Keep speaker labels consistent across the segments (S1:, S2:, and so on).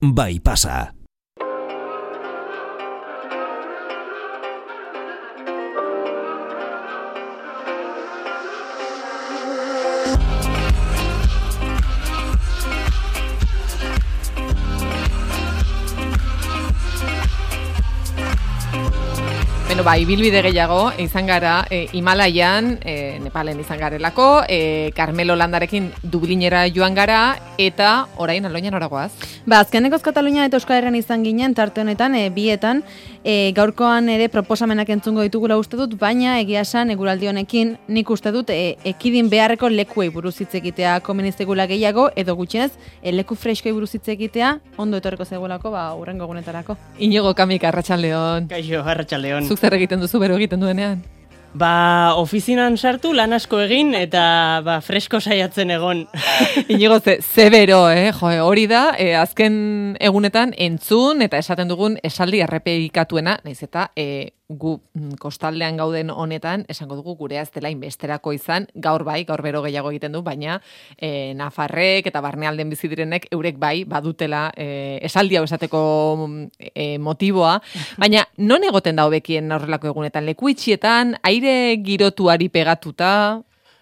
S1: Bai pasa.
S2: Ibilbide gehiago izan gara Himalaian, Nepalen izan garelako, Carmelo Landarekin Dublinera joan gara, eta orain Aloñan oragoaz.
S3: Azkenekoz Katalunia eta Euskal Herrian izan ginen, tarte honetan, bietan, gaurkoan ere proposamenak entzungo ditugula uste dut, baina egia esan eguraldi honekin nik uste dut ekidin beharreko lekuei buruz hitz egitea komenitzegula gehiago, edo gutxienez leku freskoi buruz hitz egitea ondo etorreko zegoelako, hurrengo egunetarako.
S2: Inigo Kamik, arratsaldeon.
S4: Kaixo, arratsaldeon.
S2: Zuk zer egiten duzu bero egiten duenean?
S4: Ofizinan sartu, lan asko egin, eta fresko saiatzen egon.
S2: Inigo, ze bero, hori da, azken egunetan entzun, eta esaten dugun esaldi errepikatuena, nahiz eta gu kostaldean gauden honetan, esango dugu gurea ez dela inbesterako izan, gaur bero gehiago egiten du, baina nafarrek eta barnealden bizi direnek eurek bai badutela esaldi hau esateko motiboa, baina non egoten da hobekien horrelako egunetan, leku itxietan, aire girotuari pegatuta?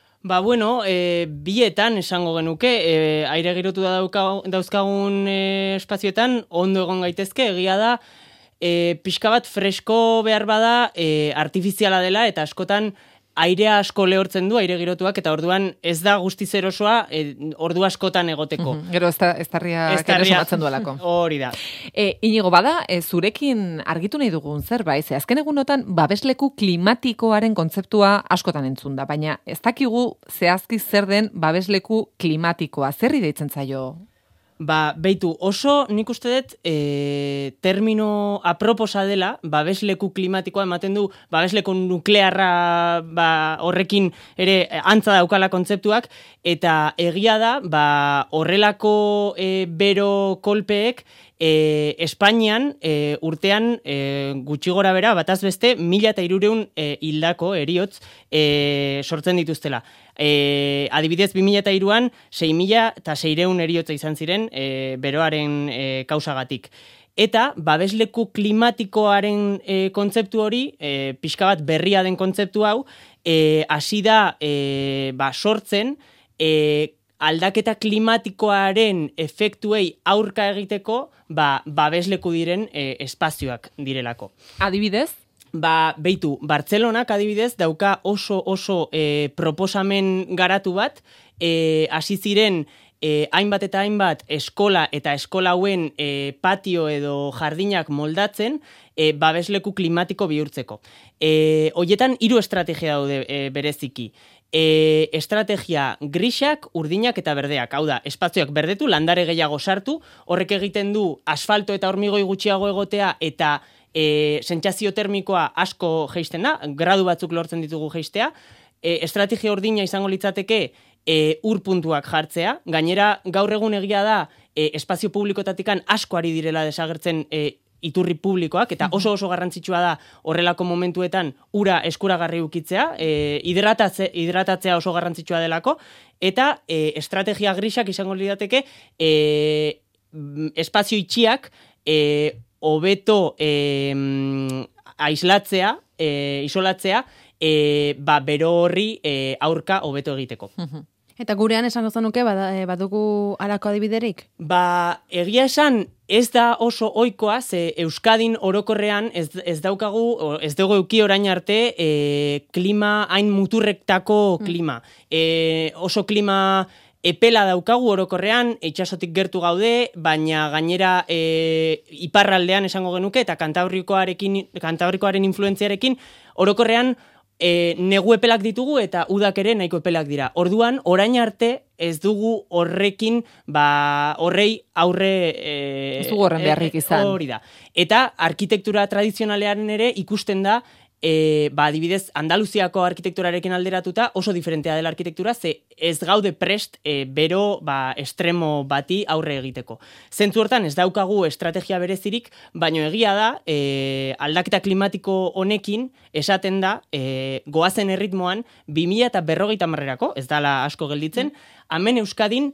S4: Bietan esango genuke, aire girotu dauzkagun espazioetan, ondo egon gaitezke, egia da, pixka bat fresko behar bada artifiziala dela, eta askotan airea asko lehortzen du, aire girotuak, eta orduan ez da guztiz erosoa, ordu askotan egoteko.
S2: Gero eztarriak ere somatzen duelako.
S4: Hori da.
S2: Inigo, bada, zurekin argitu nahi dugun zerbait, azken egunotan babesleku klimatikoaren kontzeptua askotan entzun da, baina ez dakigu zehazki zer den babesleku klimatikoa, zerri deitzen zaio?
S4: Beitu, oso nik uste dut termino aproposa dela, babesleku klimatikoa ematen du, babesleku nuklearra horrekin ere antza daukala kontzeptuak, eta egia da, horrelako bero kolpeek Espainian urtean gutxi gora bera, bataz beste, 1.300 hildako heriotz sortzen dituztela. Adibidez, 2003an 6.600 heriotza izan ziren beroaren kausagatik. Eta babesleku klimatikoaren kontzeptu hori, pixka bat berria den kontzeptu hau, hasi da sortzen aldaketa klimatikoaren efektuei aurka egiteko, babesleku diren espazioak direlako.
S2: Adibidez?
S4: Beitu, Bartzelonak adibidez dauka oso proposamen garatu bat, hasi ziren hainbat eta hainbat eskola eta eskola hauen patio edo jardinak moldatzen, babesleku klimatiko bihurtzeko. Hoietan 3 estrategia daude bereziki. Estrategia grisak, urdinak eta berdeak. Hau da, espazioak berdetu, landare gehiago sartu, horrek egiten du asfalto eta hormigoi gutxiago egotea eta sentsazio termikoa asko jeisten da, gradu batzuk lortzen ditugu jeistea. Estrategia urdina izango litzateke ur puntuak jartzea. Gainera, gaur egun egia da, espazio publikotatikan asko ari direla desagertzen iturri publikoak, eta oso garrantzitsua da horrelako momentuetan ura eskuragarri ukitzea, hidratatzea oso garrantzitsua delako, eta estrategia grisak izango lirateke espazio itxiak hobeto aislatzea, isolatzea, bero horri aurka hobeto egiteko.
S3: Eta gurean esango zenuke badugu halako adibiderik?
S4: Egia esan ez da oso ohikoa, ze Euskadin orokorrean ez dugu eduki orain arte klima hain muturrektako klima. Oso klima epela daukagu orokorrean, itsasotik gertu gaude, baina gainera iparraldean esango genuke, eta Kantabrikoaren influentziarekin orokorrean negu epelak ditugu eta udak ere nahiko epelak dira. Orduan, orain arte ez dugu horrekin, horrei aurre...
S2: Ez dugu horren beharrik izan.
S4: Hori da. Eta arkitektura tradizionalean ere ikusten da, adibidez, Andaluziako arkitekturarekin alderatuta oso diferentea dela arkitektura, ze ez gaude prest bero estremo bati aurre egiteko. Zentzu hortan ez daukagu estrategia berezirik, baino egia da, aldaketa klimatiko honekin esaten da, goazen erritmoan 2050erako, ez dala asko gelditzen, hemen Euskadin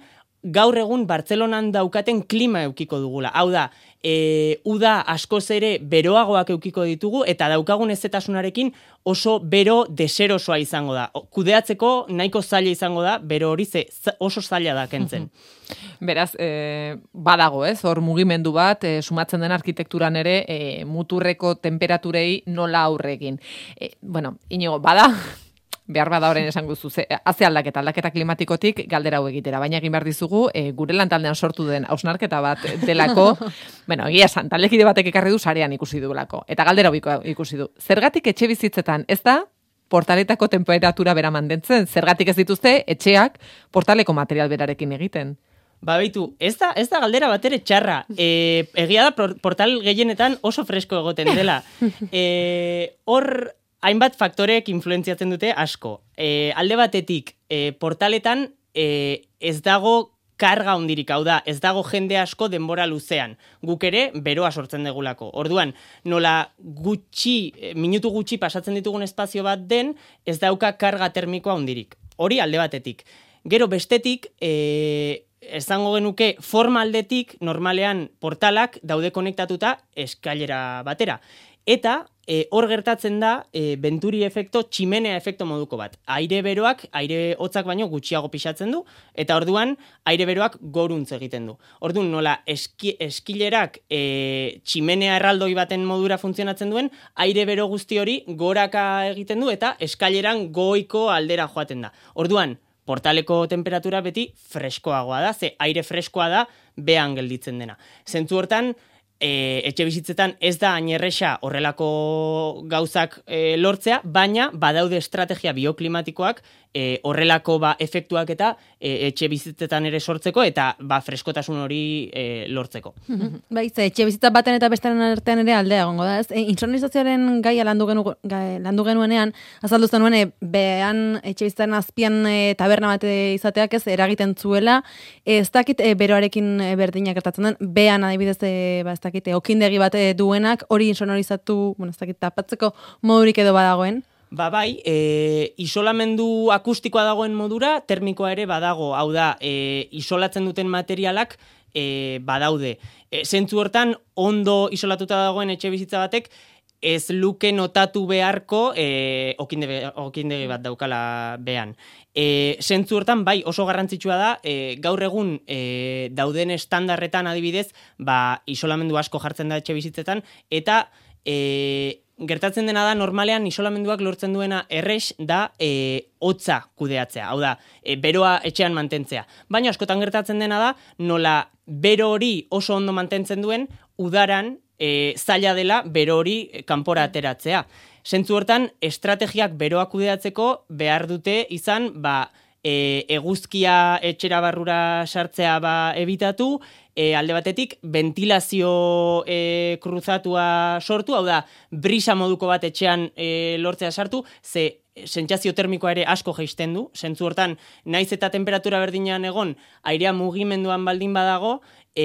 S4: gaur egun Bartzelonan daukaten klima eukiko dugula. Hau da, uda askoz ere beroagoak eukiko ditugu, eta daukagun ezetasunarekin oso bero deserosoa izango da. Kudeatzeko nahiko zaila izango da, bero hori oso zaila da kentzen.
S2: Beraz, badago, ez? Hor mugimendu bat, sumatzen den arkitekturan ere, muturreko temperaturei nola aurregin. Bueno, Inigo, bada... Behar bada horren esan guzu, haze aldaketa klimatikotik galdera hau egitera, baina egin behar dizugu, gure lantaldean sortu den hausnarketa bat delako, bueno, egia esan, taldekide batek ekarri du sarean ikusi duelako, eta galdera hau ikusi du. Zergatik etxe bizitzetan, ez da, portaletako temperatura bera mantentzen, zergatik ez dituzte etxeak portaleko material berarekin egiten?
S4: Ba, beitu, ez da galdera bat ere txarra. Egia da, portal gehienetan oso fresko egoten dela. Hor... hainbat faktoreek influenziatzen dute asko. Alde batetik, portaletan ez dago karga hundirik, hau da, ez dago jende asko denbora luzean. Guk ere, beroa sortzen degulako. Orduan, nola minutu gutxi pasatzen ditugun espazio bat den, ez dauka karga termikoa hundirik. Hori alde batetik. Gero bestetik, esango genuke forma aldetik, normalean portalak daude konektatuta eskailera batera. Eta hor gertatzen da Venturi efekto, tximenea efekto moduko bat. Aire beroak, aire hotzak baino gutxiago pixatzen du, eta orduan aire beroak goruntz egiten du. Orduan nola eskilerak tximenea erraldoi baten modura funtzionatzen duen, aire bero guzti hori goraka egiten du, eta eskaileran goiko aldera joaten da. Orduan, portaleko temperatura beti freskoagoa da, ze aire freskoa da behan gelditzen dena. Zentzu hortan, etxe bizitzetan ez da hain erresa horrelako gauzak lortzea, baina badaude estrategia bioklimatikoak horrelako efektuak eta etxe bizitzetan ere sortzeko eta freskotasun hori lortzeko.
S3: Bai, etxe bizitza baten eta bestaren artean ere aldea egongo da, ez? Insonizazioaren gaia landu genuenean, azaldu zenuen behan etxe bizitzaren azpian taberna bat izateak ez eragiten zuela, ez dakit beroarekin berdinak gertatzen den, behan adibidez ez dakit okindegi bat duenak, hori insonorizatu, ez dakit tapatzeko modurik edo badagoen?
S4: Ba bai, isolamendu akustikoa dagoen modura, termikoa ere badago, hau da, isolatzen duten materialak badaude. Zentzu hortan, ondo isolatuta dagoen etxe bizitza batek, ez luke notatu beharko okindegi bat daukala behan. Zentzu hortan, bai, oso garrantzitsua da, gaur egun dauden estandarretan adibidez, isolamendu asko jartzen da etxe bizitzetan, eta gertatzen dena da, normalean isolamenduak lortzen duena errex da hotza kudeatzea, hau da, beroa etxean mantentzea. Baina askotan gertatzen dena da, nola bero hori oso ondo mantentzen duen, udaran zaila dela bero hori kanpora ateratzea. Zentzu hortan, estrategiak beroa kudeatzeko behar dute izan, eguzkia etxera barrura sartzea ebitatu, alde batetik, ventilazio kruzatua sortu, hau da, brisa moduko bat etxean lortzea sartu, ze sentsazio termikoa ere asko jaisten du, zentzu hortan, naiz eta temperatura berdinean egon, airea mugimenduan baldin badago,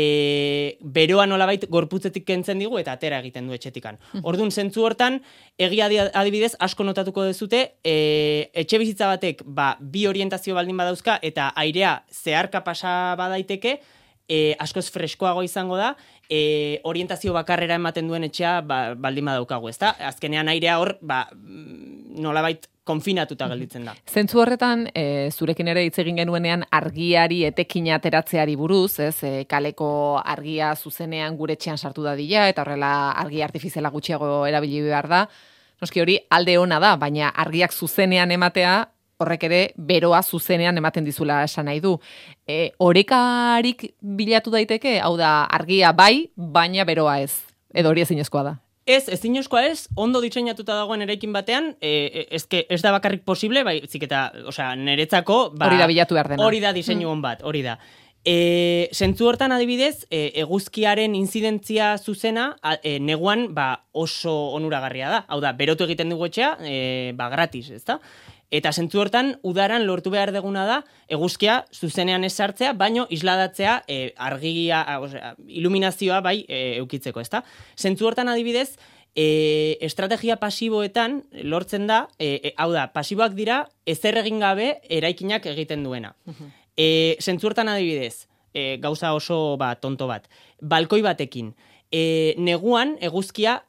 S4: beroa nolabait gorputzetik kentzen digu eta atera egiten du etxetikan. Orduan, zentzu hortan, egia adibidez asko notatuko dezute, etxe bizitza batek bi orientazio baldin badauzka eta airea zeharka pasa badaiteke, askoz freskoago izango da, orientazio bakarrera ematen duen etxea baldin badaukagu, ezta? Azkenean airea hor, nolabait konfinatuta gelditzen da.
S2: Zentzu horretan, zurekin ere hitz egin genuenean argiari etekina ateratzeari buruz, ez? Kaleko argia zuzenean gure etxean sartu dadila, eta horrela argi artifiziala gutxiago erabili behar da. Noski hori alde ona da, baina argiak zuzenean ematea, horrek ere beroa zuzenean ematen dizula esan nahi du. Orekarik bilatu daiteke, hau da argia bai, baina beroa ez. Edo hori ezinezkoa da.
S4: Ezinezkoa ez, ondo diseinatuta dagoen eraikin batean, ez da bakarrik posible, baizik eta, niretzako...
S2: Hori da bilatu behar dena.
S4: Hori da diseinu on bat, hori da. Zentzu hortan adibidez, eguzkiaren inzidentzia zuzena, neguan oso onuragarria da. Hau da, berotu egiten dugu etxea, gratis, ez da? Eta zentzu hortan, udaran lortu behar deguna da, eguzkia zuzenean ez sartzea, baino isladatzea argia, iluminazioa eukitzeko, ezta? Zentzu hortan adibidez, estrategia pasiboetan lortzen da, hau da, pasiboak dira ezer egin gabe eraikinak egiten duena. Zentzu hortan adibidez, gauza oso tonto bat. Balkoi batekin. Neguan eguzkia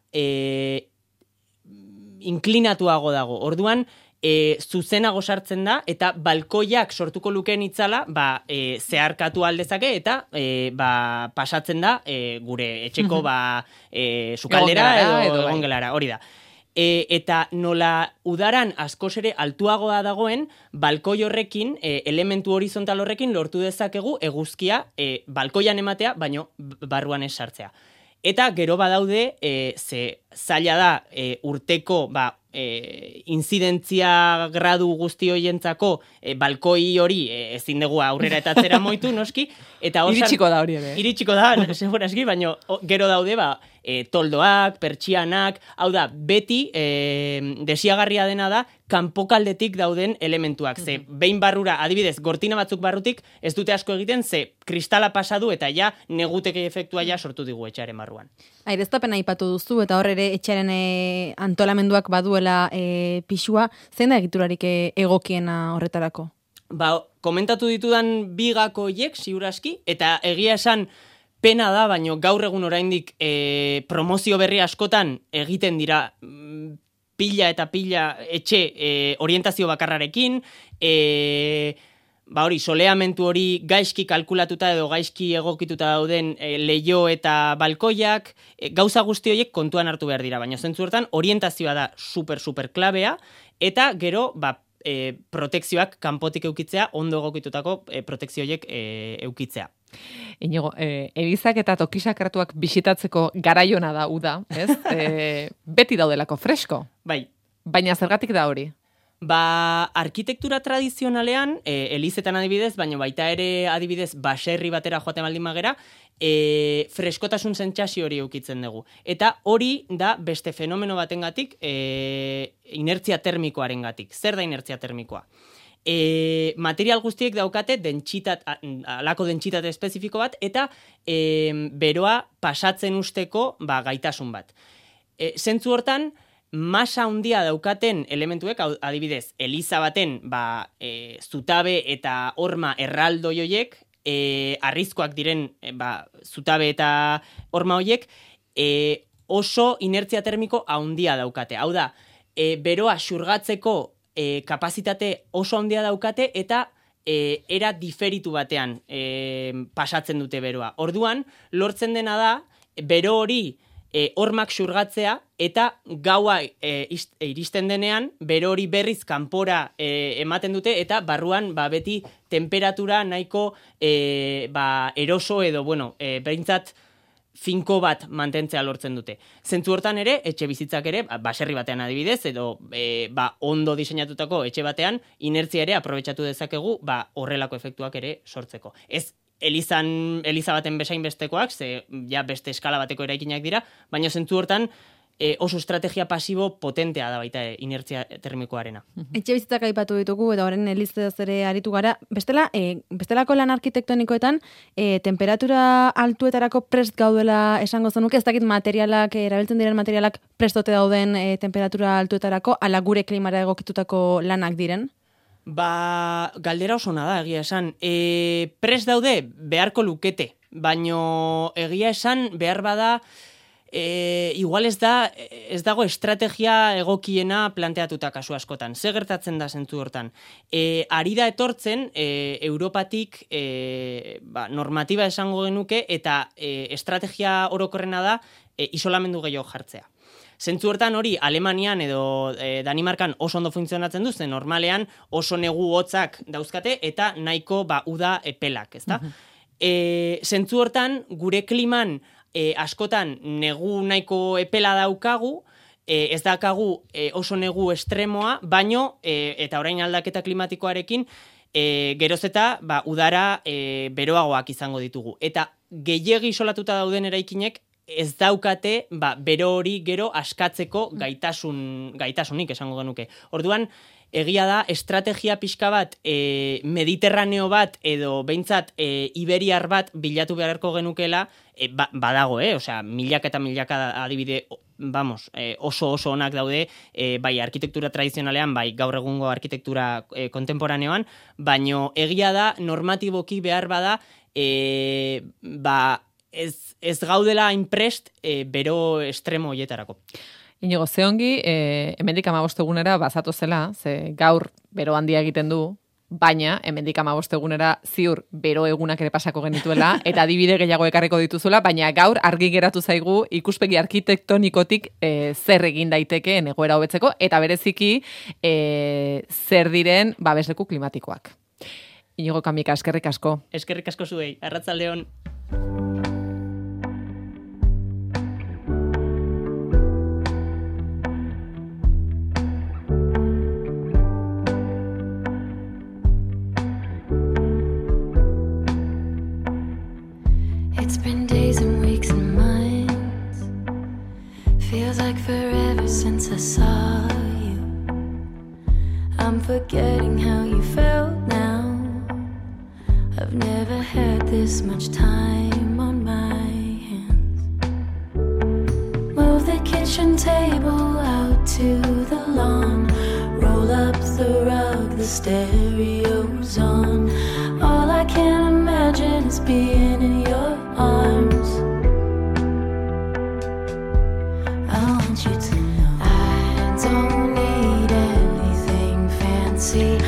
S4: inklinatuago dago. Orduan, zuzenago sartzen da, eta balkoiak sortuko lukeen itzala, zeharkatu aldezake, eta pasatzen da gure etxeko sukaldera edo egongelara, hori da. Eta nola udaran askoz ere altuagoa dagoen, balkoi horrekin, elementu horizontal horrekin lortu dezakegu eguzkia balkoian ematea, baino barruan ez sartzea. Eta gero badaude, ze zaila da urteko inzidentzia gradu guzti hoientzako balkoi hori ezin dugu aurrera eta atzera moitu, noski.
S2: Iritsiko da hori ere.
S4: Iritsiko da, segurazki, baina gero daude toldoak, pertsianak, hau da, beti desiagarria dena da kanpokaldetik dauden elementuak. Ze behin barrura, adibidez, gortina batzuk barrutik ez dute asko egiten, ze kristala pasadu eta ja neguteke efektua ja sortu digu etxearen barruan.
S3: Aireztapena aipatu duzu eta hor ere etxearen antolamenduak baduela pixua, zein da egiturarik egokiena horretarako?
S4: Komentatu ditudan bigako hiek, ziuraski, eta egia esan pena da, baino gaur egun oraindik promozio berri askotan egiten dira pila eta pila etxe orientazio bakarrarekin, hori, soleamentu hori gaizki kalkulatuta edo gaizki egokituta dauden leio eta balkoiak, gauza guzti horiek kontuan hartu behar dira, baina zentzu hortan orientazioa da super klabea, eta gero, protekzioak kanpotik eukitzea, ondo egokitutako protekzio horiek eukitzea.
S2: Inigo, elizak eta tokisakratuak bisitatzeko garaiona da uda, ez? Beti daudelako fresko.
S4: Bai.
S2: Baina zergatik da hori?
S4: Arkitektura tradizionalean, elizetan adibidez, baina baita ere adibidez baserri batera joaten baldin magera, freskotasun sentsazio hori eukitzen dugu. Eta hori da beste fenomeno batengatik, inertzia termikoarengatik. Zer da inertzia termikoa? Material guztiek daukate alako dentsitate espezifiko bat, eta beroa pasatzen usteko gaitasun bat. Zentzu hortan, masa handia daukaten elementuek, adibidez, eliza baten zutabe eta horma erraldoi horiek, arrizkoak diren zutabe eta horma horiek, oso inertzia termiko handia daukate. Hau da, beroa xurgatzeko kapazitate oso handia daukate eta era diferitu batean pasatzen dute beroa. Orduan, lortzen dena da, bero hori hormak xurgatzea eta gaua iristen denean, bero hori berriz kanpora ematen dute eta barruan beti temperatura nahiko eroso edo, behintzat finko bat mantentzea lortzen dute. Zentzu hortan ere, etxe bizitzak ere, baserri batean adibidez, edo ondo diseinatutako etxe batean, inertzia ere aprobetxatu dezakegu horrelako efektuak ere sortzeko. Ez eliza baten bezain bestekoak, ze beste eskala bateko eraikinak dira, baina zentzu hortan oso estrategia pasibo potentea da baita inertzia termikoarena.
S3: Etxe bizitzak aipatu ditugu eta horren elizaz ere aritu gara. Bestelako lan arkitektonikoetan, temperatura altuetarako prest gaudela esango zenuke, ez dakit materialak, erabiltzen diren materialak prestote dauden temperatura altuetarako, ala gure klimara egokitutako lanak diren?
S4: Galdera oso da, egia esan. Prest daude beharko lukete, baino egia esan behar bada igual ez dago estrategia egokiena planteatuta kasu askotan. Ze gertatzen da zentzu hortan? Ari da etortzen Europatik normatiba esango genuke eta estrategia orokorrena da isolamendu gehiago jartzea. Zentzu hortan hori Alemanian edo Danimarkan oso ondo funtzionatzen du, zen normalean oso negu hotzak dauzkate eta nahiko uda epelak, ezta? Zentzu hortan gure kliman askotan negu nahiko epela daukagu, ez daukagu oso negu estremoa, baino, eta orain aldaketa klimatikoarekin, geroz eta udara beroagoak izango ditugu. Eta gehiegi isolatuta dauden eraikinek ez daukate bero hori gero askatzeko gaitasunik esango genuke. Orduan, egia da, estrategia pixka bat, mediterraneo bat, edo behintzat iberiar bat bilatu beharko genukela, badago, osea, milaka eta milaka adibide, oso onak daude, bai arkitektura tradizionalean, bai gaur egungo arkitektura kontemporaneoan, baino egia da, normatiboki behar bada, ez gaudela hainprest bero estremo hoietarako.
S2: Inigo, ze ongi, hemendik 15 egunera bazatu zela, ze gaur bero handia egiten du, baina hemendik 15 egunera ziur bero egunak ere pasako genituela, eta adibide gehiago ekarriko dituzuela, baina gaur argi geratu zaigu ikuspegi arkitektonikotik zer egin daitekeen egoera hobetzeko, eta bereziki zer diren babesleku klimatikoak. Inigo Kamika, eskerrik asko.
S4: Eskerrik asko zuei, arratsaldeon.
S1: It's been days and weeks and months. Feels like forever since I saw you. I'm forgetting how you felt now. I've never had this much time on my hands. Move the kitchen table out to the lawn. Roll up the rug, the stereo's on. All I can imagine is being in your arms. I want you to know I don't need anything fancy.